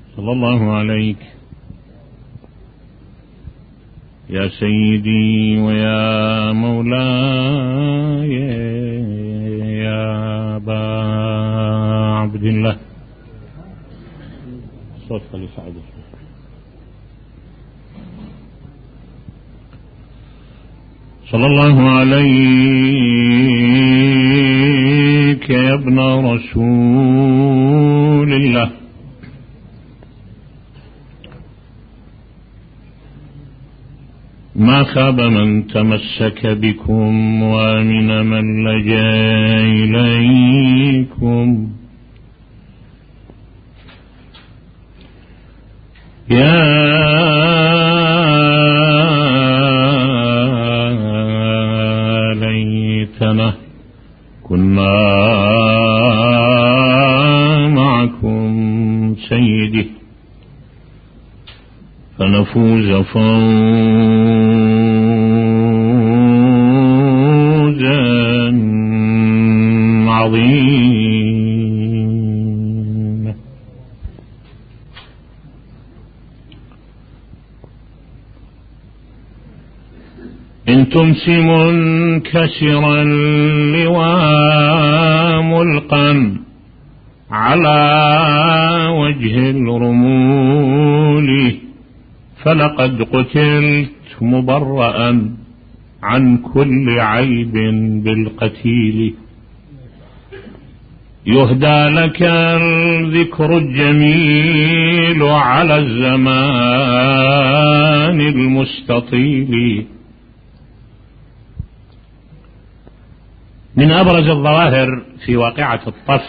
صلى الله عليك يا سيدي ويا مولاي يا أبا عبد الله. صوت خليفة عبد. صلى الله عليك يا ابن رسول الله. ما خاب من تمسك بكم وامن من لجا إليكم. يا ليتنا كنا معكم سيدي فنفوز فوزا عظيما. إن تمس منكسرا اللواء ملقا على وجه الرمول فلقد قتلت مبرأ عن كل عيب بالقتيل. يهدى لك الذكر الجميل على الزمان المستطيل. من أبرز الظواهر في واقعة الطف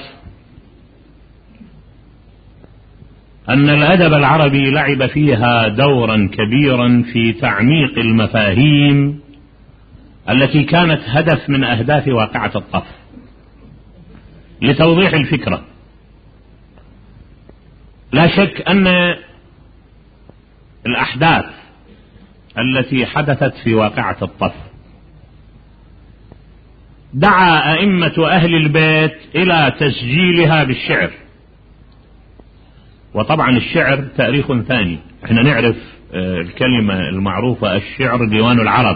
أن الأدب العربي لعب فيها دورا كبيرا في تعميق المفاهيم التي كانت هدف من أهداف واقعة الطف. لتوضيح الفكرة، لا شك أن الأحداث التي حدثت في واقعة الطف دعا أئمة أهل البيت إلى تسجيلها بالشعر. وطبعا الشعر تاريخ ثاني، احنا نعرف الكلمة المعروفة الشعر ديوان العرب.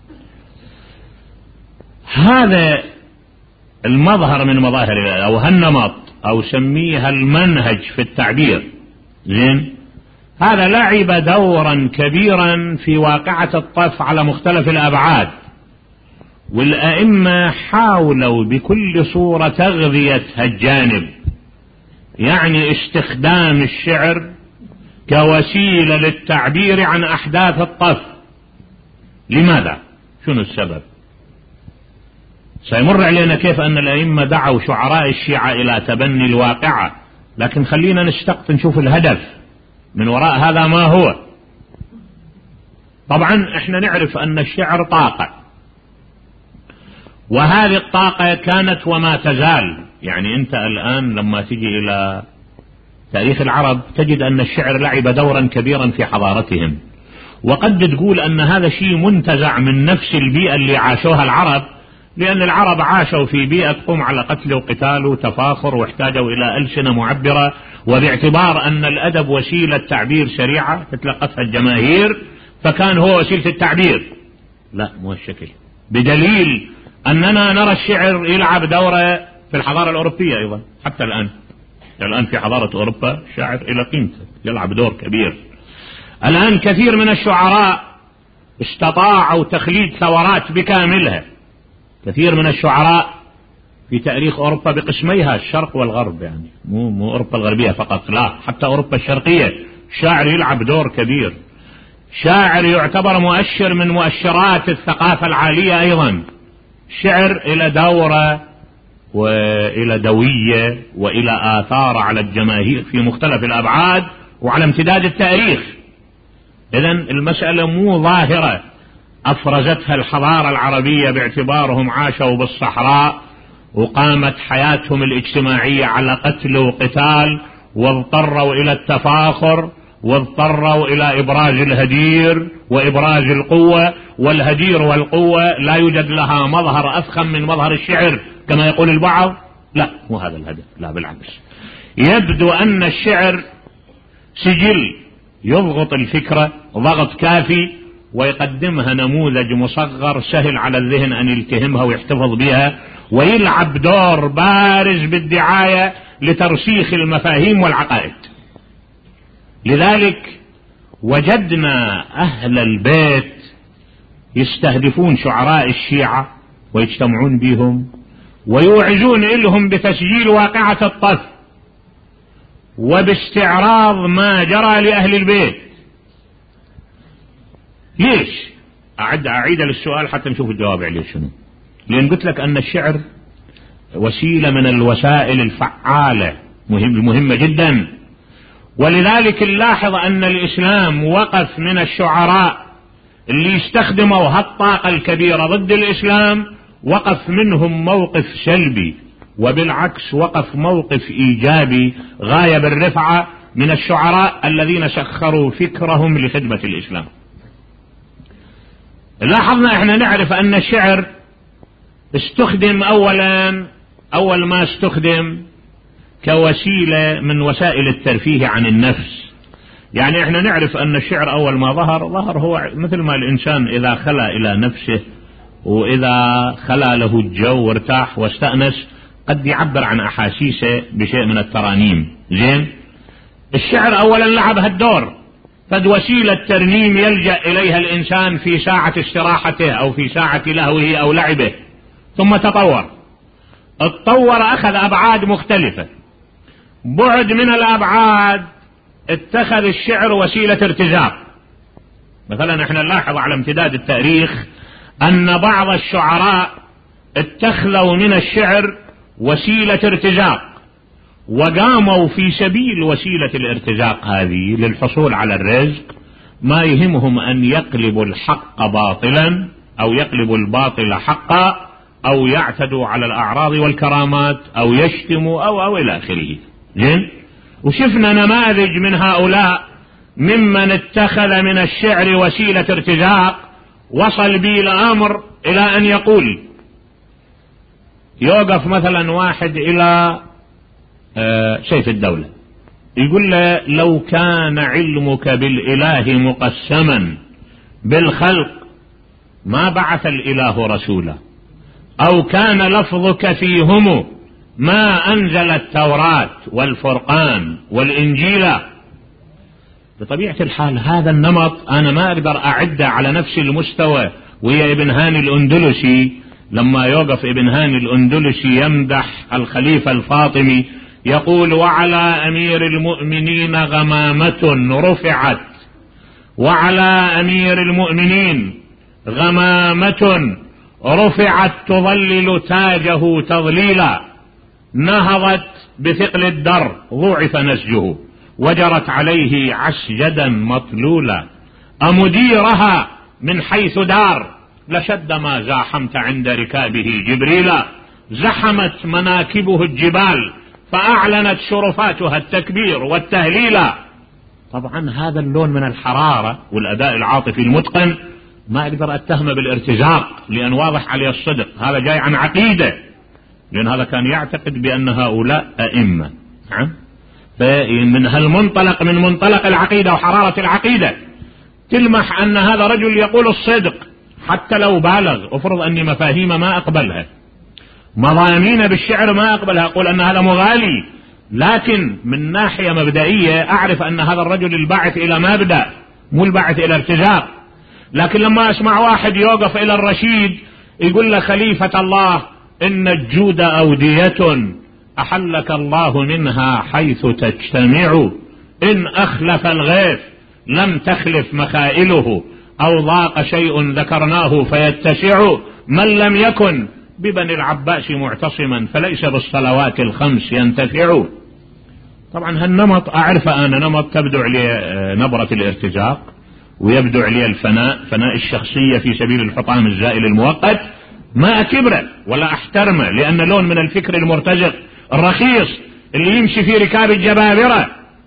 هذا المظهر من مظاهر أو هالنمط أو سميها المنهج في التعبير، زين، هذا لعب دورا كبيرا في واقعة الطف على مختلف الأبعاد. والأئمة حاولوا بكل صورة تغذية هالجانب، يعني استخدام الشعر كوسيلة للتعبير عن أحداث الطف. لماذا؟ شنو السبب؟ سيمر علينا كيف أن الأئمة دعوا شعراء الشيعة إلى تبني الواقعة، لكن خلينا نشتق نشوف الهدف من وراء هذا ما هو. طبعا احنا نعرف أن الشعر طاقة، وهذه الطاقة كانت وما تزال. يعني أنت الآن لما تجي إلى تاريخ العرب تجد أن الشعر لعب دورا كبيرا في حضارتهم، وقد تقول أن هذا شيء منتزع من نفس البيئة اللي عاشوها العرب، لأن العرب عاشوا في بيئة تقوم على قتل وقتال وتفاخر، واحتاجوا إلى ألسنة معبرة، وباعتبار أن الأدب وسيلة تعبير سريعة تتلقتها الجماهير فكان هو وسيلة التعبير. لا، مو الشكل، بدليل أننا نرى الشعر يلعب دورة في الحضارة الأوروبية أيضا. حتى الآن في حضارة أوروبا الشاعر إلى قيمته، يلعب دور كبير. الآن كثير من الشعراء استطاعوا تخليد ثورات بكاملها. كثير من الشعراء في تاريخ أوروبا بقسميها الشرق والغرب، يعني مو أوروبا الغربية فقط، لا، حتى أوروبا الشرقية الشاعر يلعب دور كبير. شاعر يعتبر مؤشر من مؤشرات الثقافة العالية أيضا. الشعر إلى دورة وإلى دوية وإلى آثار على الجماهير في مختلف الأبعاد وعلى امتداد التاريخ. إذن المسألة مو ظاهرة أفرزتها الحضارة العربية باعتبارهم عاشوا بالصحراء وقامت حياتهم الاجتماعية على قتل وقتال، واضطروا إلى التفاخر، واضطروا إلى إبراز الهدير وإبراز القوة. والهدير والقوة لا يوجد لها مظهر أفخم من مظهر الشعر كما يقول البعض. لا، مو هذا الهدف، لا بالعكس. يبدو أن الشعر سجل يضغط الفكرة ضغط كافي ويقدمها نموذج مصغر سهل على الذهن أن يلتهمها ويحتفظ بها، ويلعب دور بارز بالدعاية لترسيخ المفاهيم والعقائد. لذلك وجدنا أهل البيت يستهدفون شعراء الشيعة ويجتمعون بهم ويوعزون لهم بتسجيل واقعة الطف وباستعراض ما جرى لأهل البيت. ليش؟ أعيد للسؤال حتى نشوف الجواب عليه شنو. لأن قلت لك أن الشعر وسيلة من الوسائل الفعالة مهمة جدا، ولذلك نلاحظ أن الإسلام وقف من الشعراء اللي يستخدموا هالطاقة الكبيرة ضد الإسلام، وقف منهم موقف سلبي، وبالعكس وقف موقف إيجابي غاية بالرفعة من الشعراء الذين سخروا فكرهم لخدمة الإسلام. لاحظنا احنا نعرف أن الشعر استخدم أول ما استخدم كوسيلة من وسائل الترفيه عن النفس. يعني احنا نعرف أن الشعر أول ما ظهر هو مثل ما الإنسان إذا خلى إلى نفسه وإذا خلى له الجو وارتاح واستأنس قد يعبر عن أحاسيسه بشيء من الترانيم. زين، الشعر أولا لعب هالدور، فد وسيلة ترنيم يلجأ إليها الإنسان في ساعة استراحته أو في ساعة لهوه أو لعبه، ثم اتطور أخذ أبعاد مختلفة. بعد من الأبعاد اتخذ الشعر وسيلة ارتزاق. مثلا احنا نلاحظ على امتداد التاريخ أن بعض الشعراء اتخذوا من الشعر وسيلة ارتزاق، وقاموا في سبيل وسيلة الارتزاق هذه للحصول على الرزق ما يهمهم أن يقلبوا الحق باطلا أو يقلبوا الباطل حقا أو يعتدوا على الأعراض والكرامات أو يشتموا أو إلى آخره. زين، وشفنا نماذج من هؤلاء ممن اتخذ من الشعر وسيلة ارتزاق وصل به الأمر إلى أن يقول، يوقف مثلا واحد إلى سيف الدولة يقول له: لو كان علمك بالإله مقسما بالخلق ما بعث الإله رسولا، أو كان لفظك فيهم ما أنزل التوراة والفرقان والإنجيل. بطبيعة الحال هذا النمط أنا ما أقدر أعده على نفس المستوى ويا ابن هاني الأندلسي. لما يوقف ابن هاني الأندلسي يمدح الخليفة الفاطمي يقول: وعلى أمير المؤمنين غمامة رفعت، وعلى أمير المؤمنين غمامة رفعت تظلل تاجه تظليلا، نهضت بثقل الدر ضعف نسجه، وجرت عليه عسجدا مطلولا، أمديرها من حيث دار لشد ما زاحمت عند ركابه جبريلا، زحمت مناكبه الجبال فأعلنت شرفاتها التكبير والتهليلا. طبعا هذا اللون من الحرارة والأداء العاطفي المتقن ما أقدر أتهمه بالارتزاق، لأن واضح عليه الصدق، هذا جاي عن عقيدة، لأن هذا كان يعتقد بأن هؤلاء أئمة. نعم، فمن هالمنطلق، من منطلق العقيدة وحرارة العقيدة، تلمح أن هذا رجل يقول الصدق حتى لو بالغ. أفرض أني مفاهيم ما أقبلها، مضامين بالشعر ما أقبلها، أقول أن هذا مغالي، لكن من ناحية مبدئية أعرف أن هذا الرجل الباعث إلى مبدأ مو الباعث إلى ارتزاق. لكن لما أسمع واحد يوقف إلى الرشيد يقول له: خليفة الله إن الجود أودية أحلك الله منها حيث تجتمع، إن أخلف الغيث لم تخلف مخائله، أو ضاق شيء ذكرناه فيتسع، من لم يكن ببني العباس معتصما فليس بالصلوات الخمس ينتفع. طبعا هالنمط أعرفه أنا، نمط تبدو عليه نبرة الارتزاق ويبدو عليه الفناء، فناء الشخصية في سبيل الحطام الزائل المؤقت. ما أكبره ولا أحترمه، لأن لون من الفكر المرتزق الرخيص اللي يمشي في ركاب الجبابرة.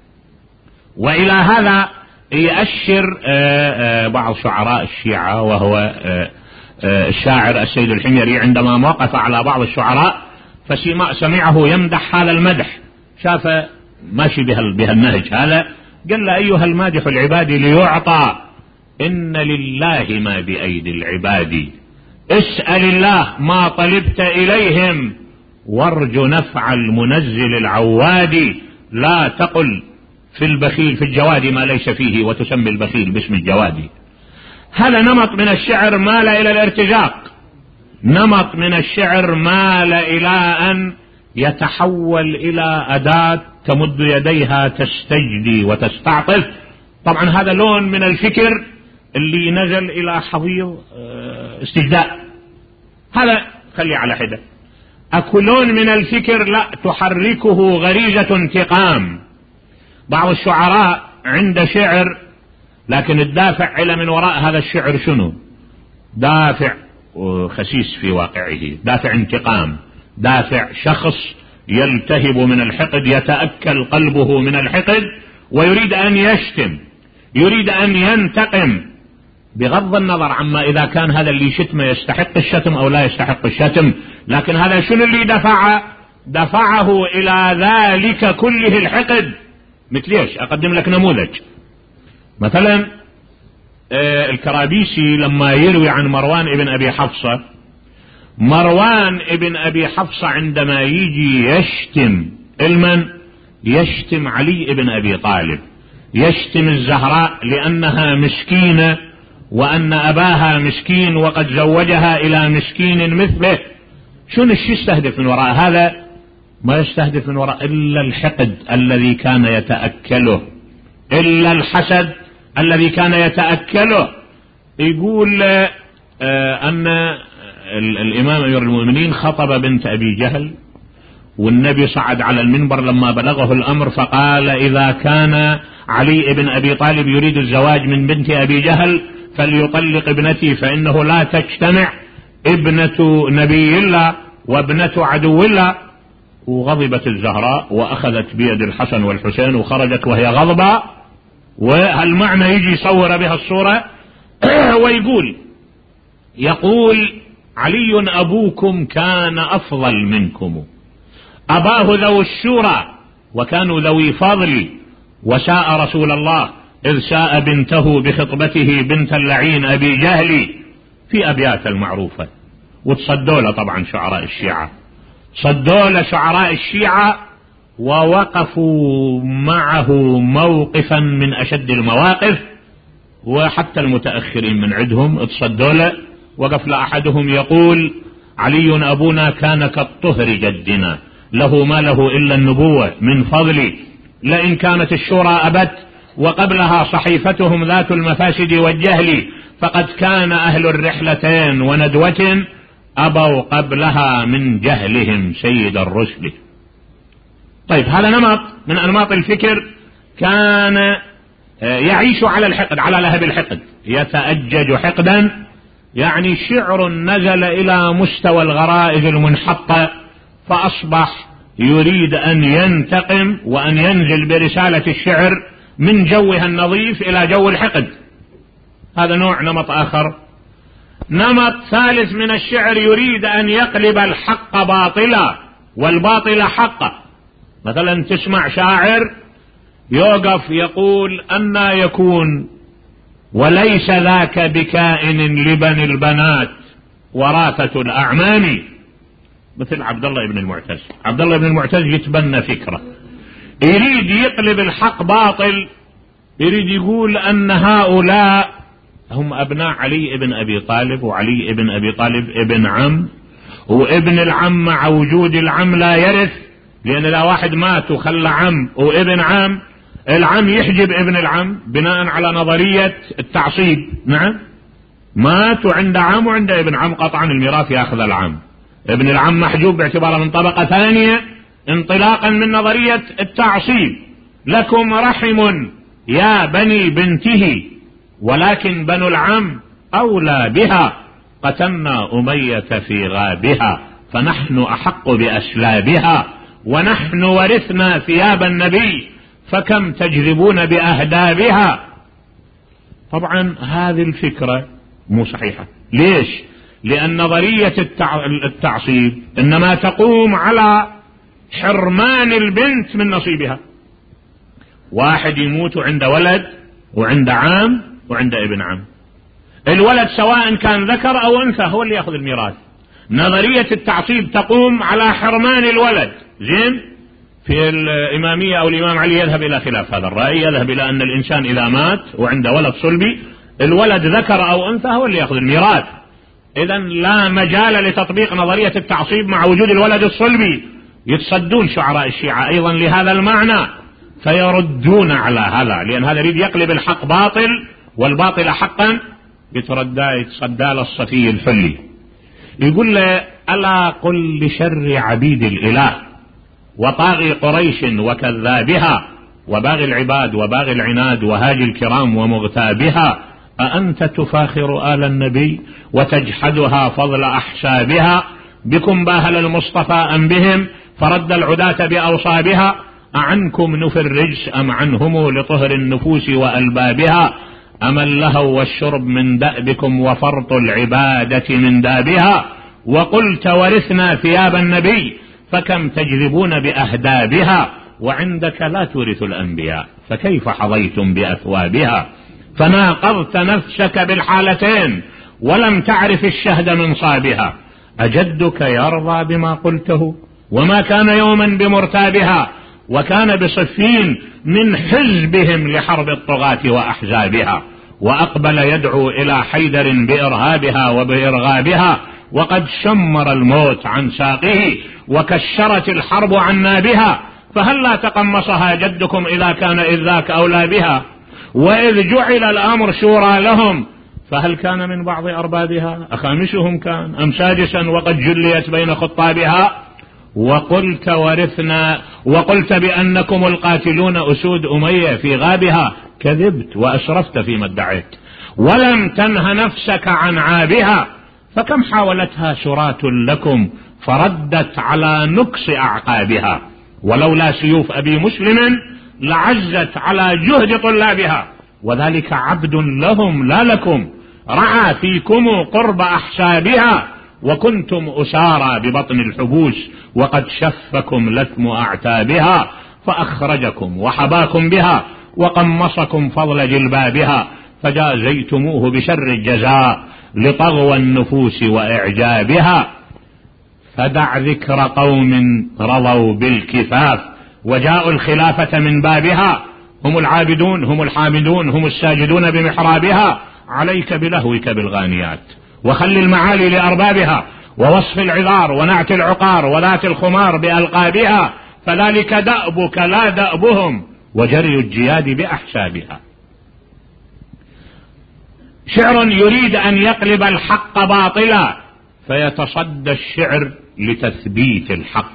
وإلى هذا يأشر بعض شعراء الشيعة، وهو الشاعر السيد الحميري، عندما وقف على بعض الشعراء فسمعه يمدح هذا المدح، شاف ماشي بها النهج هذا، قال له أيها المادح العباد ليعطى، إن لله ما بأيدي العباد، اسأل الله ما طلبت إليهم، وارجو نفع المنزل العواد، لا تقل في البخيل في الجواد ما ليس فيه، وتسمي البخيل باسم الجواد. هذا نمط من الشعر مال إلى الارتجاق، نمط من الشعر مال إلى أن يتحول إلى أداة تمد يديها تستجدي وتستعطف. طبعا هذا لون من الفكر اللي نزل إلى حضيض استجداء، هذا خلي على حدة. أكو لون من الفكر لا تحركه غريزة انتقام. بعض الشعراء عند شعر لكن الدافع إلى من وراء هذا الشعر شنو؟ دافع خسيس في واقعه، دافع انتقام، دافع شخص يلتهب من الحقد، يتأكل قلبه من الحقد، ويريد أن يشتم، يريد أن ينتقم، بغض النظر عما إذا كان هذا اللي شتمه يستحق الشتم أو لا يستحق الشتم. لكن هذا شنو اللي دفعه إلى ذلك كله؟ الحقد. مثل ايش؟ أقدم لك نموذج. مثلا الكرابيسي لما يروي عن مروان ابن أبي حفصة، مروان ابن أبي حفصة عندما يجي يشتم المن؟ يشتم علي ابن أبي طالب، يشتم الزهراء لأنها مسكينة وأن أباها مسكين وقد زوجها إلى مسكين مثله. شنو الشيء يستهدف من وراء هذا؟ ما يستهدف من وراء إلا الحقد الذي كان يتأكله، إلا الحسد الذي كان يتأكله. يقول أن الإمام أمير المؤمنين خطب بنت أبي جهل، والنبي صعد على المنبر لما بلغه الأمر فقال إذا كان علي ابن أبي طالب يريد الزواج من بنت أبي جهل فليطلق ابنتي، فإنه لا تجتمع ابنة نبي الله وابنة عدو الله. وغضبت الزهراء وأخذت بيد الحسن والحسين وخرجت وهي غضبة، وهالمعنى يجي يصور بها الصورة يقول علي أبوكم كان أفضل منكم، أباه ذو الشورى وكانوا ذوي فضل، وساء رسول الله إذ ساء بنته بخطبته بنت اللعين أبي جهل، في أبيات المعروفة. وتصدوا له طبعا شعراء الشيعة، صدوا له شعراء الشيعة ووقفوا معه موقفا من أشد المواقف، وحتى المتأخرين من عندهم تصدوا له. وقف أحدهم يقول علي أبونا كان كالطهر جدنا، له ما له إلا النبوة من فضلي، لئن كانت الشورى أبت وقبلها صحيفتهم ذات المفاسد والجهل، فقد كان أهل الرحلتين وندوة أبوا قبلها من جهلهم سيد الرسل. طيب هذا نمط من أنماط الفكر كان يعيش على الحقد، على لهب الحقد، يتأجج حقدا. يعني شعر نزل إلى مستوى الغرائز المنحطة، فأصبح يريد أن ينتقم وأن ينزل برسالة الشعر من جوها النظيف إلى جو الحقد. هذا نمط آخر. نمط ثالث من الشعر يريد أن يقلب الحق باطلا والباطل حقا. مثلا تسمع شاعر يوقف يقول أن يكون وليس ذاك بكائن لبن البنات وراثة الأعمام، مثل عبد الله بن المعتز. عبد الله بن المعتز يتبنى فكرة، يريد يقلب الحق باطل، يريد يقول أن هؤلاء هم أبناء علي ابن أبي طالب، وعلي ابن أبي طالب ابن عم، وابن العم مع وجود العم لا يرث، لأن لا واحد مات وخلى عم وابن عم، العم يحجب ابن العم بناء على نظرية التعصيب. نعم، مات وعنده عم وعنده ابن عم، قطعا الميراث يأخذ العم، ابن العم محجوب باعتباره من طبقة ثانية، انطلاقا من نظرية التعصيب. لكم رحم يا بني بنته، ولكن بنو العم أولى بها، قتلنا أمية في غابها، فنحن أحق بأسلابها، ونحن ورثنا ثياب النبي، فكم تجذبون بأهدابها. طبعا هذه الفكرة مو صحيحة. ليش؟ لأن نظرية التعصيب إنما تقوم على حرمان البنت من نصيبها، واحد يموت وعنده ولد وعنده عام وعنده ابن عم، الولد سواء كان ذكر أو أنثى هو اللي يأخذ الميراث. نظرية التعصيب تقوم على حرمان الولد. زين، في الإمامية أو الإمام علي يذهب إلى خلاف هذا الرأي، يذهب إلى أن الإنسان إذا مات وعنده ولد صلبي الولد ذكر أو أنثى هو اللي يأخذ الميراث. إذن لا مجال لتطبيق نظرية التعصيب مع وجود الولد الصلبي. يتصدون شعراء الشيعة أيضا لهذا المعنى فيردون على هذا، لأن هذا يريد يقلب الحق باطل والباطل حقا، يتصدى للصفي الحلي. يقول له: ألا قل لشر عبيد الإله وطاغي قريش وكذابها وباغي العباد وباغي العناد وهاجي الكرام ومغتابها، أأنت تفاخر آل النبي وتجحدها فضل أحسابها؟ بكم باهل المصطفى أم بهم فرد العداة بأوصابها؟ أعنكم نفي الرجس أم عنهم لطهر النفوس وألبابها؟ أما اللهو والشرب من دأبكم وفرط العبادة من دابها؟ وقلت ورثنا ثياب النبي فكم تجذبون بأهدابها، وعندك لا تورث الأنبياء فكيف حظيتم بأثوابها؟ فناقضت نفسك بالحالتين ولم تعرف الشهد من صابها. أجدك يرضى بما قلته وما كان يوما بمرتابها، وكان بصفين من حزبهم لحرب الطغاة وأحزابها، وأقبل يدعو إلى حيدر بإرهابها وبإرغابها، وقد شمر الموت عن ساقه وكشرت الحرب عن نابها. فهل لا تقمصها جدكم إذا كان إذ ذاك أولى بها؟ وإذ جعل الأمر شورى لهم فهل كان من بعض أربابها؟ أخامسهم كان أم سادسا وقد جليت بين خطابها؟ وقلت ورثنا وقلت بأنكم القاتلون أسود أمية في غابها، كذبت وأسرفت فيما ادعيت ولم تنه نفسك عن عابها. فكم حاولتها سرات لكم فردت على نكس أعقابها، ولولا سيوف أبي مسلم لعزت على جهد طلابها، وذلك عبد لهم لا لكم رعى فيكم قرب أحسابها، وكنتم أسارى ببطن الحبوس وقد شفكم لثم أعتابها، فأخرجكم وحباكم بها وقمصكم فضل جلبابها، فجازيتموه بشر الجزاء لطغوى النفوس وإعجابها. فدع ذكر قوم رضوا بالكفاف وجاءوا الخلافة من بابها، هم العابدون هم الحامدون هم الساجدون بمحرابها. عليك بلهوك بالغانيات وخل المعالي لأربابها، ووصف العذار ونعت العقار وذات الخمار بألقابها، فذلك دأبك لا دأبهم وجري الجياد بأحسابها. شعر يريد أن يقلب الحق باطلا فيتصدى الشعر لتثبيت الحق.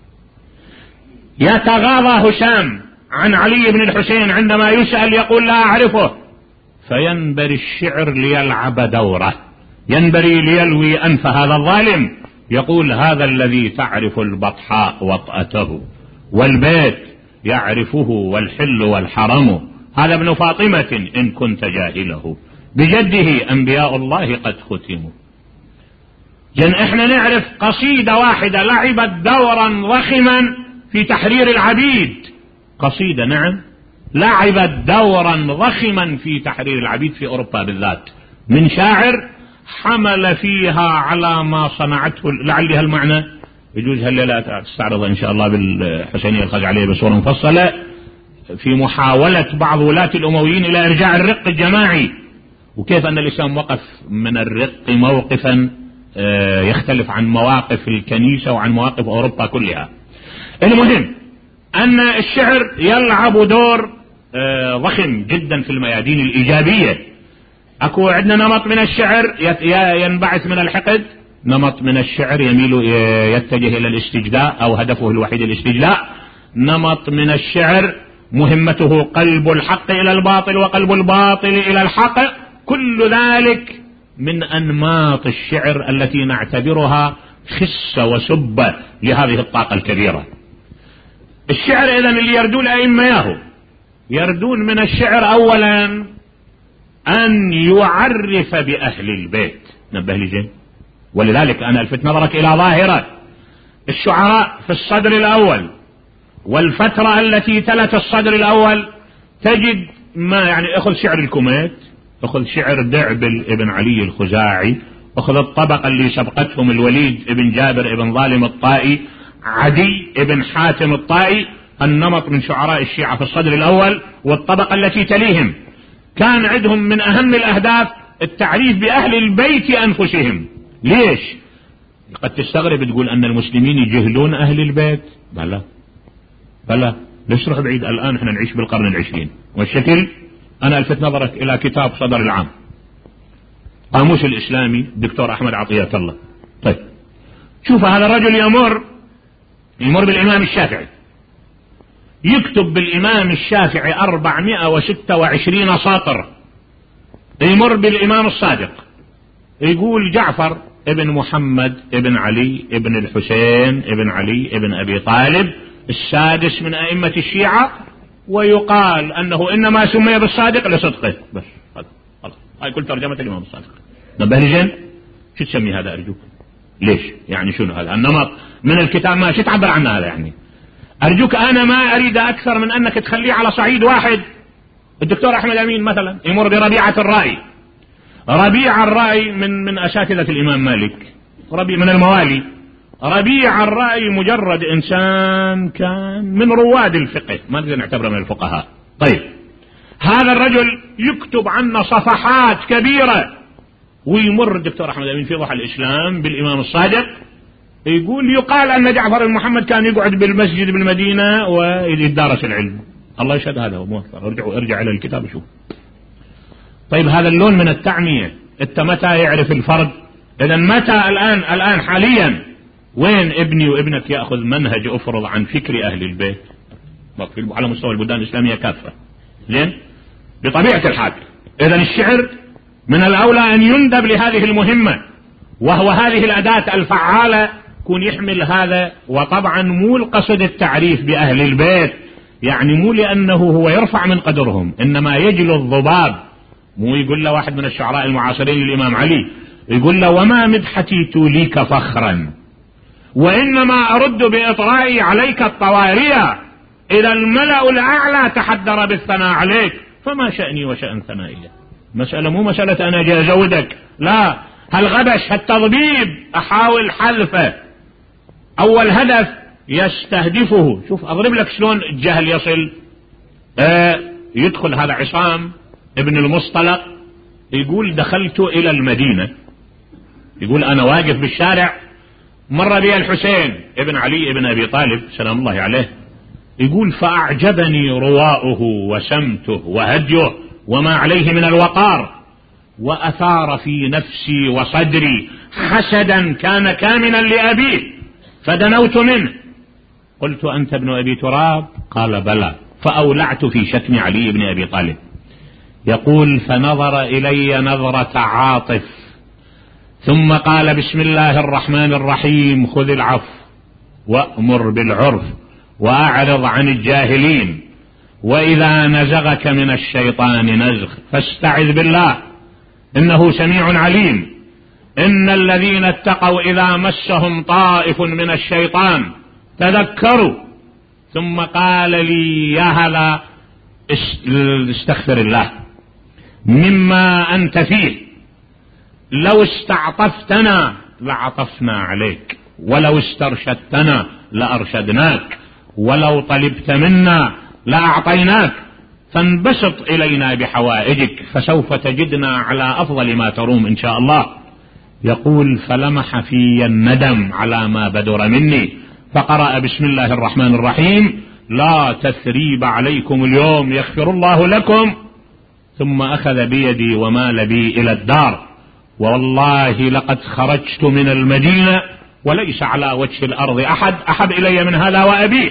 يتغاضى هشام عن علي بن الحسين عندما يسأل يقول لا أعرفه، فينبري الشعر ليلعب دوره، ينبري ليلوي أنف هذا الظالم، يقول هذا الذي تعرف البطحاء وطأته والبيت يعرفه والحل والحرم، هذا ابن فاطمة إن كنت جاهله، بجده أنبياء الله قد ختموا. احنا نعرف قصيدة واحدة لعبت دورا ضخما في تحرير العبيد، قصيدة نعم لعبت دورا ضخما في تحرير العبيد في أوروبا بالذات، من شاعر حمل فيها على ما صنعته. لعلها المعنى يجوز هالليلة تستعرض إن شاء الله بالحسينية الخزعلية بصورة مفصلة في محاولة بعض ولاة الأمويين إلى إرجاع الرق الجماعي، وكيف أن الإسلام وقف من الرق موقفا يختلف عن مواقف الكنيسة وعن مواقف أوروبا كلها. المهم أن الشعر يلعب دور ضخم جدا في الميادين الإيجابية. أكو عندنا نمط من الشعر ينبعث من الحقد، نمط من الشعر يميل يتجه إلى الاستجداء أو هدفه الوحيد الاستجداء، نمط من الشعر مهمته قلب الحق إلى الباطل وقلب الباطل إلى الحق. كل ذلك من أنماط الشعر التي نعتبرها خسة وسبة لهذه الطاقة الكبيرة. الشعر إذن اللي يردون الأئمة ياهو يردون من الشعر أولا أن يعرف بأهل البيت، نبه لي جن. ولذلك أنا ألفت نظرك إلى ظاهرة الشعراء في الصدر الأول والفترة التي تلت الصدر الأول تجد ما يعني اخذ شعر الكوميت، اخذ شعر دعبل ابن علي الخزاعي، اخذ الطبقة اللي سبقتهم الوليد ابن جابر ابن ظالم الطائي، عدي ابن حاتم الطائي، النمط من شعراء الشيعة في الصدر الاول، والطبقة التي تليهم كان عندهم من اهم الاهداف التعريف باهل البيت انفسهم. ليش؟ قد تستغرب تقول ان المسلمين يجهلون اهل البيت. بلى ليش تروح بعيد؟ الان احنا نعيش بالقرن العشرين، والشكل انا الفت نظرك الى كتاب صدر العام قاموس الاسلامي الدكتور احمد عطية الله. طيب شوف هذا الرجل يمر بالامام الشافعي، يكتب بالامام الشافعي 426 سطر، يمر بالامام الصادق يقول جعفر ابن محمد ابن علي ابن الحسين ابن علي ابن ابي طالب السادس من ائمة الشيعة، ويقال انه انما سمي بالصادق لصدقه. بس خلاص هاي كل ترجمة الامام الصادق. نبه لي زين، شو تسمي هذا ارجوك؟ ليش يعني شنو هذا النمط من الكتاب؟ ما شو تعبر عنه هذا يعني؟ ارجوك انا ما اريد اكثر من انك تخليه على صعيد واحد. الدكتور احمد امين مثلا يمر بربيعة الرأي. ربيع الرأي من اساتذة الامام مالك، ربيع من الموالي. ربيع الرأي مجرد انسان كان من رواد الفقه، ما نقدر نعتبره من الفقهاء. طيب هذا الرجل يكتب عنه صفحات كبيرة، ويمر الدكتور احمد امين في ضحى الاسلام بالامام الصادق يقول يقال ان جعفر بن محمد كان يقعد بالمسجد بالمدينة ويدارس العلم. الله يشهد هذا هو موثر، ارجع الى الكتاب شوف. طيب هذا اللون من التعمية انت متى يعرف الفرد؟ اذا متى الان حاليا وين ابني وابنك يأخذ منهج افرض عن فكر اهل البيت على مستوى البلدان الاسلامية كافة؟ زين بطبيعة الحال. اذا الشعر من الاولى ان يندب لهذه المهمة، وهو هذه الاداة الفعالة يكون يحمل هذا. وطبعا مو القصد التعريف باهل البيت، يعني مو لانه هو يرفع من قدرهم، انما يجلو الضباب. مو يقول له واحد من الشعراء المعاصرين للامام علي يقول له وما مدحتي توليك فخرا، وانما ارد باطرائي عليك الطوارية، اذا الملأ الاعلى تحدر بالثناء عليك، فما شأني وشأن ثنائي. مسألة مو مسألة انا جاي ازودك، لا، هالغبش هالتضبيب احاول حذفه. اول هدف يستهدفه، شوف اضرب لك شلون الجهل يصل. يدخل هذا عصام ابن المصطلق يقول دخلت الى المدينة، يقول انا واقف بالشارع مر بي الحسين ابن علي ابن ابي طالب سلام الله عليه، يقول فاعجبني رواؤه وسمته وهديه وما عليه من الوقار، واثار في نفسي وصدري حسدا كان كامنا لابيه، فدنوت منه قلت انت ابن ابي تراب؟ قال بلى، فاولعت في شتم علي بن ابي طالب. يقول فنظر الي نظرة عاطف، ثم قال بسم الله الرحمن الرحيم، خذ العفو وأمر بالعرف وأعرض عن الجاهلين، وإذا نزغك من الشيطان نزغ فاستعذ بالله إنه سميع عليم. إن الذين اتقوا إذا مسهم طائف من الشيطان تذكروا. ثم قال لي يا هذا استغفر الله مما أنت فيه، لو استعطفتنا لعطفنا عليك، ولو استرشدتنا لأرشدناك، ولو طلبت منا لأعطيناك، فانبسط إلينا بحوائجك فسوف تجدنا على أفضل ما تروم إن شاء الله. يقول فلمح في الندم على ما بدر مني، فقرأ بسم الله الرحمن الرحيم لا تثريب عليكم اليوم يغفر الله لكم، ثم أخذ بيدي ومال بي إلى الدار، والله لقد خرجت من المدينة وليس على وجه الأرض أحد أحب إلي من هذا وأبيه.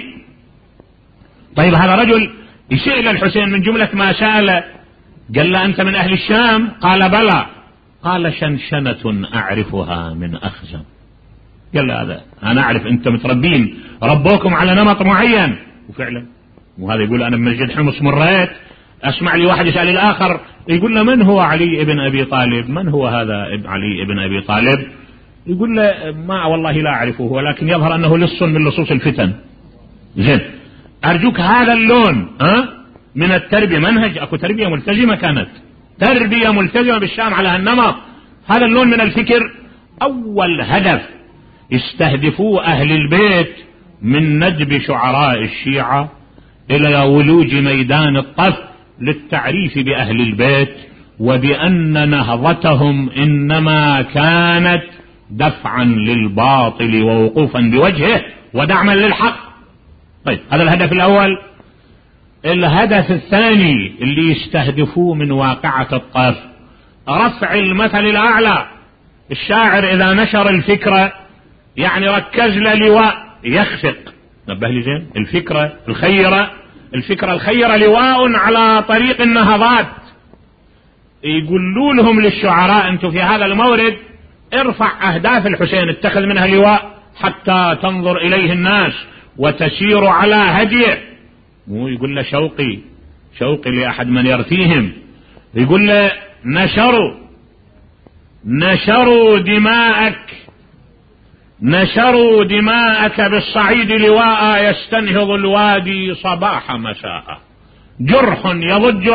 طيب هذا رجل يسأل الحسين من جملة ما سأل، قال له أنت من أهل الشام؟ قال بلى. قال شنشنة أعرفها من أخزم. قال له هذا أنا أعرف أنت متربين ربوكم على نمط معين، وفعلا. وهذا يقول أنا بمسجد حمص مريت أسمع لي واحد يسأل الآخر يقول له من هو علي ابن أبي طالب؟ من هو هذا علي ابن أبي طالب؟ يقول له ما والله لا أعرفه، ولكن يظهر أنه لص من لصوص الفتن. زين أرجوك هذا اللون من التربية، منهج، اكو تربية ملتزمة، كانت تربية ملتزمة بالشام على هالنمط. هذا اللون من الفكر اول هدف استهدفوه اهل البيت من ندب شعراء الشيعة الى ولوج ميدان الطف للتعريف باهل البيت، وبان نهضتهم انما كانت دفعا للباطل ووقوفا بوجهه ودعما للحق. طيب هذا الهدف الاول. الهدف الثاني اللي يستهدفوه من واقعة الطف رفع المثل الاعلى. الشاعر اذا نشر الفكرة يعني ركز له لواء يخفق، نبه لي زين، الفكرة الخيرة لواء على طريق النهضات. يقولوا لهم للشعراء انتم في هذا المورد ارفع اهداف الحسين، اتخذ منها لواء حتى تنظر اليه الناس وتسير على هديه. مو يقول له شوقي لاحد من يرثيهم، يقول له نشروا دماءك بالصعيد لواء يستنهض الوادي صباح مساء، جرح يضج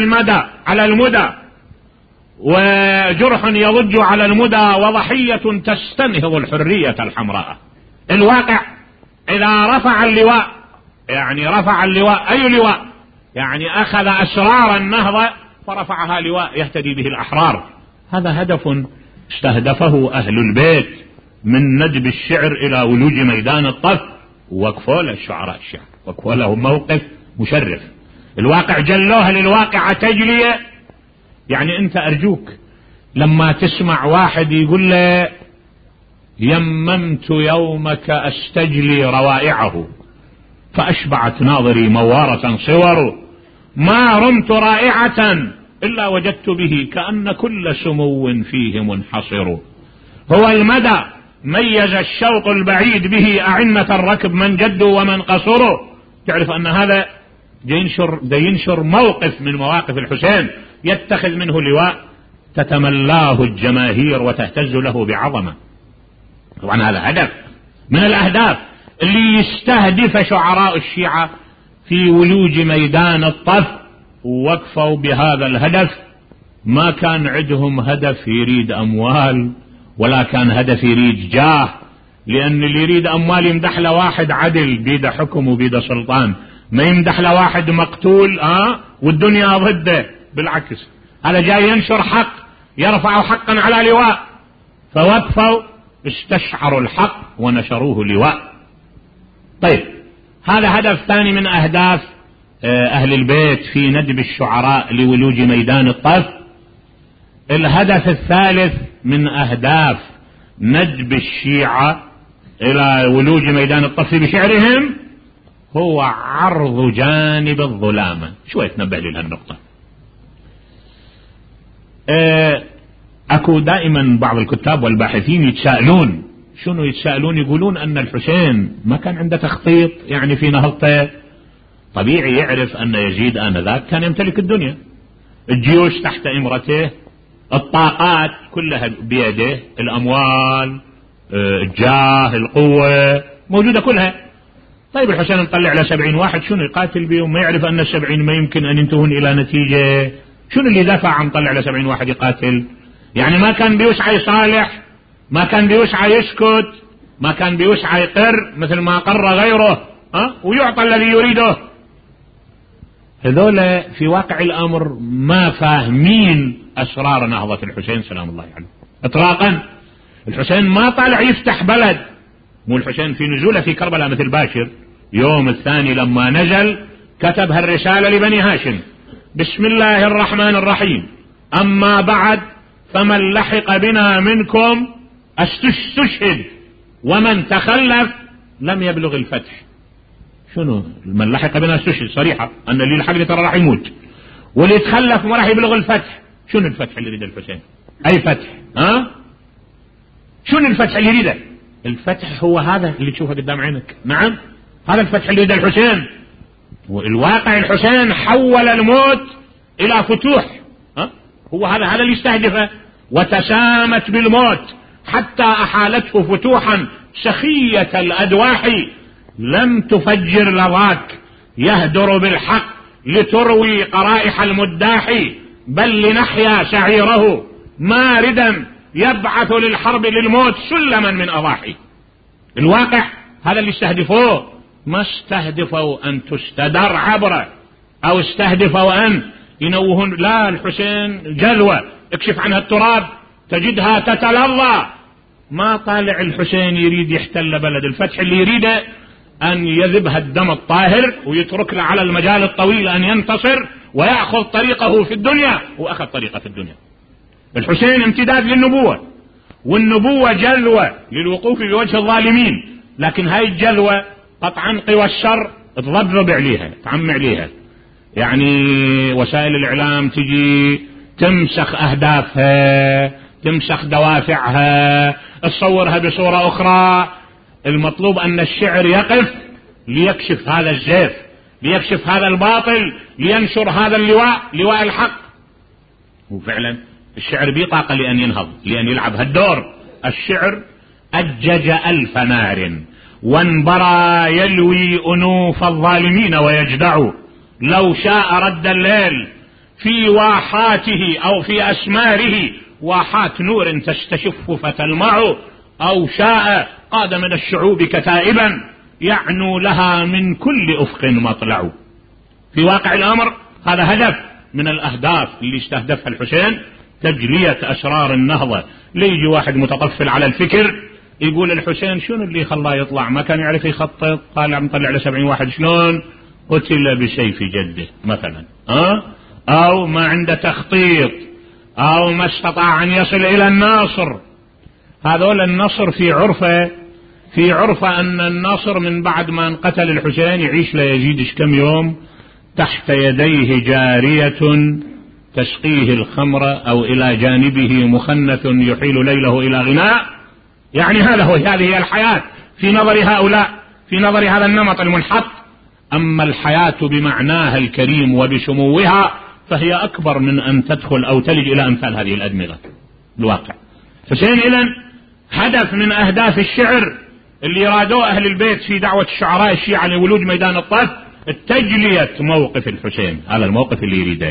على المدى وضحية تستنهض الحرية الحمراء. الواقع إذا رفع اللواء، يعني رفع اللواء، أي لواء؟ يعني أخذ أسرار النهضة فرفعها لواء يهتدي به الأحرار. هذا هدف استهدفه أهل البيت من ندب الشعر إلى ولوج ميدان الطف. وقفوا له الشعراء الشعر، وقفوا له موقف مشرف. الواقع جلوها للواقع تجلية. يعني أنت أرجوك لما تسمع واحد يقول له يممت يومك أستجلي روائعه فأشبعت ناظري موارة صور، ما رمت رائعة إلا وجدت به كأن كل سمو فيه منحصر، هو المدى ميز الشوط البعيد به أعنة الركب من جدوا ومن قصروا. تعرف أن هذا ينشر موقف من مواقف الحسين، يتخذ منه لواء تتملاه الجماهير وتهتز له بعظمة. طبعا هذا هدف من الأهداف اللي يستهدف شعراء الشيعة في ولوج ميدان الطف. ووقفوا بهذا الهدف، ما كان عندهم هدف يريد أموال، ولا كان هدف يريد جاه، لأن اللي يريد أموال يمدح له واحد عدل بيده حكم وبيده سلطان، ما يمدح له واحد مقتول والدنيا ضده. بالعكس هذا جاي ينشر حق، يرفع حقا على لواء. فوقفوا استشعروا الحق ونشروه لواء. طيب هذا هدف ثاني من أهداف أهل البيت في ندب الشعراء لولوج ميدان الطف. الهدف الثالث من أهداف ندب الشيعة إلى ولوج ميدان الطف بشعرهم هو عرض جانب الظلامة. شوية تنبه لي لهالنقطة. أكو دائما بعض الكتاب والباحثين يتساءلون، شنو يتساءلون؟ يقولون أن الحسين ما كان عنده تخطيط يعني في نهضته. طبيعي يعرف أن يزيد آنذاك كان يمتلك الدنيا، الجيوش تحت إمرته، الطاقات كلها بيده، الأموال، الجاه، القوة موجودة كلها. طيب الحسين نطلع على 70 واحد، شنو يقاتل بهم؟ ما يعرف أن 70 ما يمكن أن ينتهون إلى نتيجة. شنو اللي دفع عن طلع على 70 واحد يقاتل؟ يعني ما كان بيوسع يصالح، ما كان بيوسع يسكت، ما كان بيوسع يقر مثل ما قر غيره ويعطى الذي يريده. هذول في واقع الأمر ما فاهمين أسرار نهضة الحسين سلام الله عليه إطلاقا. الحسين ما طالع يفتح بلد. مو الحسين في نزوله في كربلاء مثل باشر يوم الثاني لما نزل كتب هالرسالة لبني هاشم: بسم الله الرحمن الرحيم، أما بعد فمن لحق بنا منكم استشهد ومن تخلف لم يبلغ الفتح. شنو من لحق بنا استشهد؟ صريحة أن اللي لحق ترى راح يموت، واللي يتخلف ما راح يبلغ الفتح. شنو الفتح اللي يريد الحسين؟ أي فتح؟ شنو الفتح اللي يريده؟ الفتح هو هذا اللي تشوفه قدام عينك. نعم هذا الفتح اللي يريده الحسين. والواقع الحسين حول الموت إلى فتوح. هو هذا اللي يستهدفه. وتسامت بالموت حتى أحالته فتوحا سخية الأدواح، لم تفجر لظاك يهدر بالحق لتروي قرائح المداح، بل لنحيا شعيره ماردا يبعث للحرب للموت سلما من أضاحي. الواقع هذا اللي استهدفوه، ما استهدفوا أن تستدر عبره أو استهدفوا أن ينوهون، لا، الحسين جلوة اكشف عنها التراب تجدها تتلظى. ما طالع الحسين يريد يحتل بلد الفتح، اللي يريده أن يذبها الدم الطاهر ويترك له على المجال الطويل أن ينتصر ويأخذ طريقه في الدنيا، وأخذ طريقه في الدنيا. الحسين امتداد للنبوة، والنبوة جلوة للوقوف بوجه الظالمين، لكن هاي الجلوة قطعا قوى الشر تضبضب عليها، تعم عليها، يعني وسائل الإعلام تجي تمسخ أهدافها، تمسخ دوافعها، تصورها بصورة أخرى. المطلوب أن الشعر يقف ليكشف هذا الزيف، ليكشف هذا الباطل، لينشر هذا اللواء، لواء الحق. وفعلا الشعر بطاقة لأن ينهض، لأن يلعب هالدور. الشعر أجج ألف نار وانبرى يلوي أنوف الظالمين ويجدع، لو شاء رد الليل في واحاته أو في أسماره، واحات نور تستشف فتلمع، أو شاء قاد من الشعوب كتائبا يعنو لها من كل أفق مطلع. في واقع الأمر هذا هدف من الأهداف اللي استهدفها الحسين، تجلية أسرار النهضة. ليجي واحد متطفل على الفكر يقول الحسين شنو اللي خلاه يطلع، ما كان يعرف يخطط، قال عم طلع له 70 واحد، شلون قتل بسيف جده مثلا، أو ما عنده تخطيط، أو ما استطاع أن يصل إلى الناصر. هذول النصر في عرفة أن الناصر من بعد ما انقتل الحسين يعيش لا يزيدش كم يوم تحت يديه جارية تسقيه الخمر، أو إلى جانبه مخنث يحيل ليله إلى غناء. يعني هذه هي الحياة في نظر هؤلاء، في نظر هذا النمط المنحط. أما الحياة بمعناها الكريم وبسموها فهي أكبر من أن تدخل أو تلج إلى أمثال هذه الأدمغة. الواقع حسين إذن هدف من أهداف الشعر اللي يرادوه أهل البيت في دعوة الشعراء الشيعة لولوج ميدان الطف، التجلية موقف الحسين، هذا الموقف اللي يريده.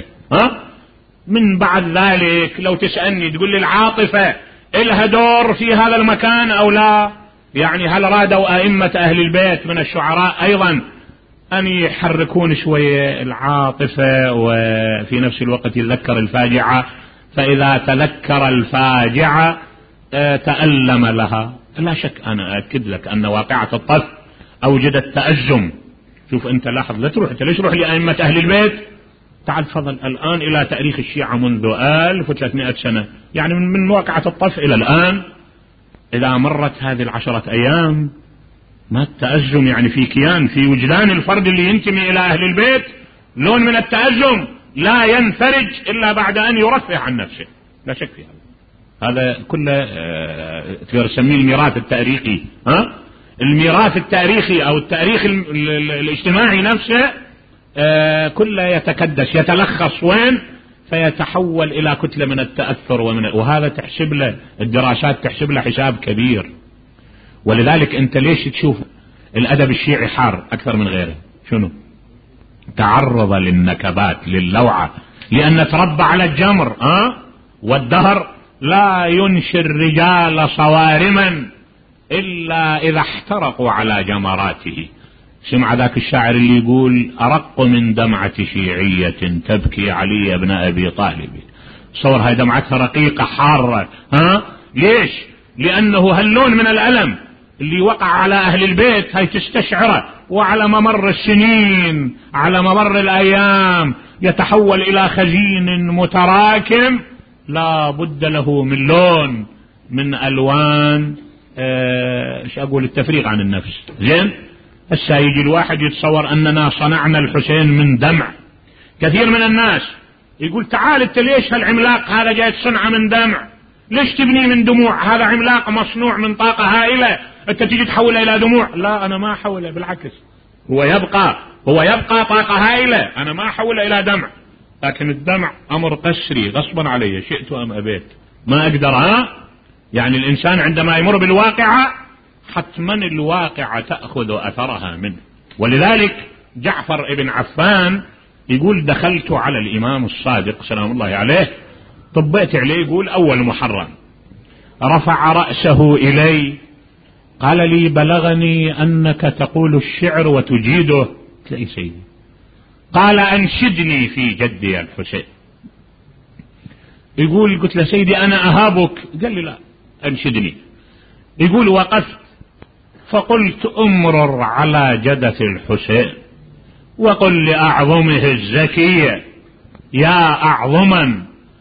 من بعد ذلك لو تسألني تقول لي العاطفة إلها دور في هذا المكان أو لا؟ يعني هل رادوا أئمة أهل البيت من الشعراء أيضا أن يحركون شوية العاطفة وفي نفس الوقت يذكر الفاجعة؟ فإذا تذكر الفاجعة تألم لها. لا شك، أنا أكد لك أن واقعة الطف أوجدت تأزم. شوف أنت لاحظ، لا تروح أنت ليش روح لأئمة أهل البيت، تعال تفضل الآن إلى تاريخ الشيعة منذ 1300 سنة، يعني من واقعة الطف إلى الآن، إذا مرت هذه 10 أيام، ما التأزم يعني في كيان، في وجدان الفرد اللي ينتمي إلى أهل البيت لون من التأزم لا ينفرج إلا بعد أن يرفه عن نفسه. لا شك في هذا كله تقدر تسميه الميراث التاريخي. الميراث التاريخي أو التاريخ الاجتماعي نفسه كله يتكدس، يتلخص وين؟ فيتحول إلى كتلة من التأثر وهذا تحسب له الدراسات، تحسب له حساب كبير. ولذلك أنت ليش تشوف الأدب الشيعي حار أكثر من غيره؟ شنو؟ تعرض للنكبات، للوعة، لأن تربى على الجمر. والدهر لا ينشي الرجال صوارما إلا إذا احترقوا على جمراته. سمع ذاك الشاعر اللي يقول أرق من دمعة شيعية تبكي علي ابن أبي طالب. صور هاي دمعتها رقيقة حارة. ليش؟ لأنه هاللون من الألم اللي وقع على أهل البيت هاي تستشعره، وعلى ممر السنين، على ممر الأيام، يتحول إلى خزين متراكم لا بد له من لون، من ألوان، ايش أقول، التفريغ عن النفس. زين، هسه يجي الواحد يتصور أننا صنعنا الحسين من دمع. كثير من الناس يقول تعال انت ليش هالعملاق هذا جاي تصنعه من دمع؟ ليش تبني من دموع؟ هذا عملاق مصنوع من طاقة هائلة، انت تيجي تحوله إلى دموع. لا، أنا ما أحوله، بالعكس هو يبقى طاقة هائلة، أنا ما أحوله إلى دمع. لكن الدمع أمر قسري غصبا علي، شئت أم أبيت ما أقدر. يعني الإنسان عندما يمر بالواقعة حتما الواقعة تأخذ أثرها منه. ولذلك جعفر ابن عفان يقول دخلت على الإمام الصادق سلام الله عليه، طبيت عليه، يقول أول محرم، رفع رأسه إلي قال لي بلغني أنك تقول الشعر وتجيده. تلاقي سيدي قال أنشدني في جدي الحسين. يقول قلت له سيدي أنا أهابك، قال لي لا أنشدني. يقول وقفت فقلت أمرر على جدة الحسين وقل لأعظمه الزكية يا أعظما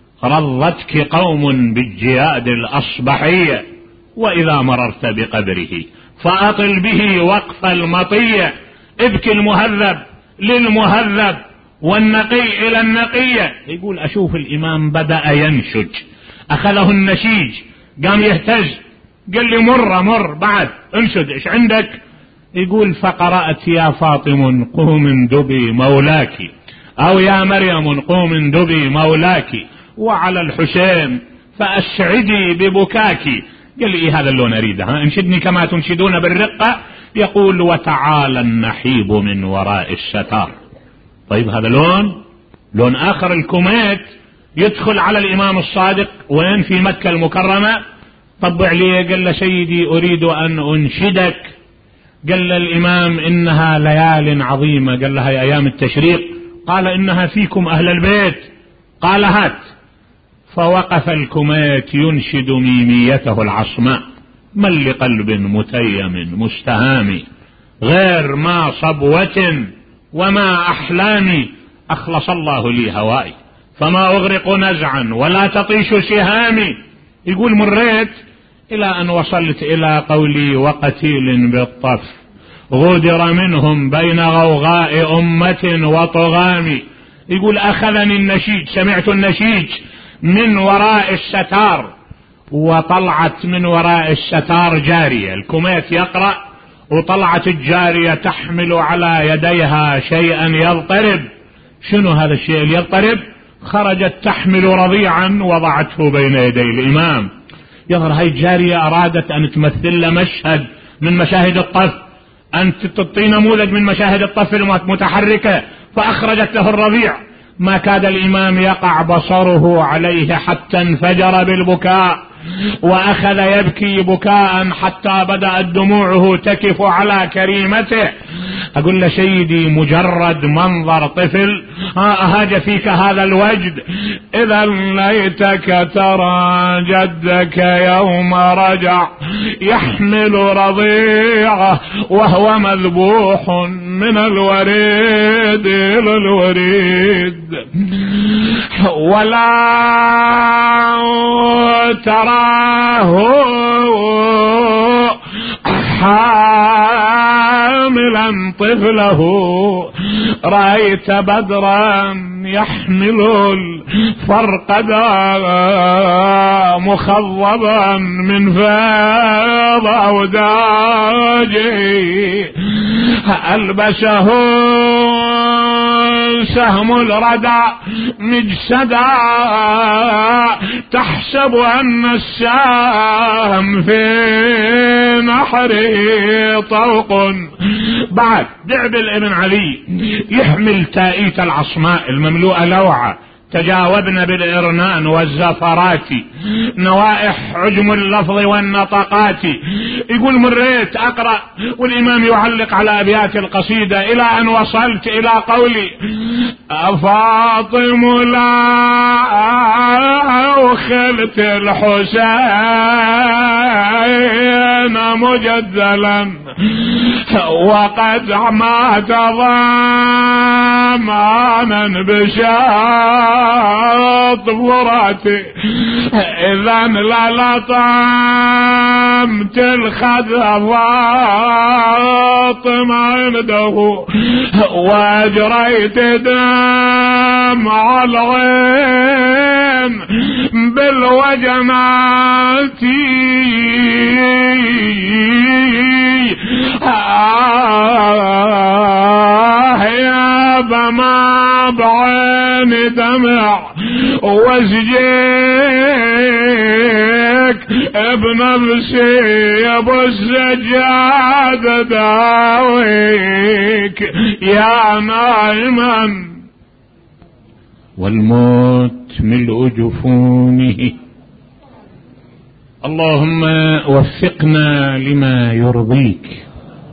رضتك قوم بالجياد الأصبحية، وإذا مررت بقبره فأطل به وقف المطية، ابكي المهذب للمهذب والنقي إلى النقية. يقول أشوف الإمام بدأ ينشج، أخذه النشيج قام يهتز، قال لي مر بعد انشد ايش عندك. يقول فقرأت يا فاطم قوم اندبي مولاك، أو يا مريم قوم اندبي مولاك، وعلى الحسين فأسعدي ببكاك. قال لي إيه هذا اللون أريده، انشدني كما تنشدون بالرقة. يقول وتعالى النحيب من وراء الستار. طيب هذا لون آخر. الكوميت يدخل على الإمام الصادق وين في مكة المكرمة، طبع لي قال له سيدي أريد أن أنشدك. قال له الإمام إنها ليال عظيمة، قال لها أيام التشريق، قال إنها فيكم أهل البيت، قال هات. فوقف الكوميت ينشد ميميته العصماء، من لقلب متيم مستهام غير ما صبوة وما أحلامي، أخلص الله لي هوائي فما أغرق نزعا ولا تطيش سهامي. يقول مريت إلى أن وصلت إلى قولي وقتيل بالطف غدر منهم بين غوغاء أمة وطغام. يقول أخذني النشيج، سمعت النشيج من وراء الستار، وطلعت من وراء الستار جارية. الكوميت يقرأ وطلعت الجارية تحمل على يديها شيئا يضطرب. شنو هذا الشيء اللي يضطرب؟ خرجت تحمل رضيعا وضعته بين يدي الإمام. يظهر هاي الجارية أرادت أن تمثل مشهد من مشاهد الطف، أن تعطي نموذج من مشاهد الطف المتحركة، فأخرجت له الرضيع. ما كاد الإمام يقع بصره عليه حتى انفجر بالبكاء، وأخذ يبكي بكاء حتى بدأت دموعه تكف على كريمته. أقول له سيدي مجرد منظر طفل أهاج فيك هذا الوجد، إذا ليتك ترى جدك يوم رجع يحمل رضيعه وهو مذبوح من الوريد إلى الوريد، ولا تراه حاملا طفله، رأيت بدرا يحمل الفرقدا مخضبا من فيض أوداجه، ألبسه سهم الردى مجسدا، تحسب أن السهم في نحره طوق. بعد دعبل ابن علي يحمل تائيت العصماء المملوءة لوعة، تجاوبنا بالإرنان والزفرات، نوائح عجم اللفظ والنطقات. يقول مريت أقرأ والإمام يعلق على أبيات القصيدة إلى أن وصلت إلى قولي فاطم لا خلت الحسين مجدلا وقد مات ضمانا بشاط فراتي، إذا للطمت الخد فاطم عنده واجريت دمع العين بالوجنات، يا بما بعين دمع وزجيك بنفسي يا ابو السجاد داويك، يا نائما والموت ملء جفونه. اللهم وفقنا لما يرضيك،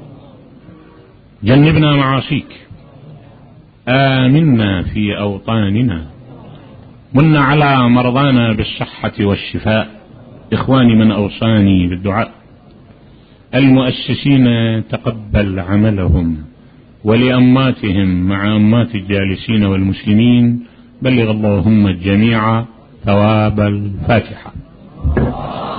جنبنا معاصيك، آمنا في أوطاننا، من على مرضانا بالصحة والشفاء، إخواني من أوصاني بالدعاء، المؤسسين تقبل عملهم، ولأماتهم مع أمات الجالسين والمسلمين بلغ اللهم الجميع ثواب الفاتحة.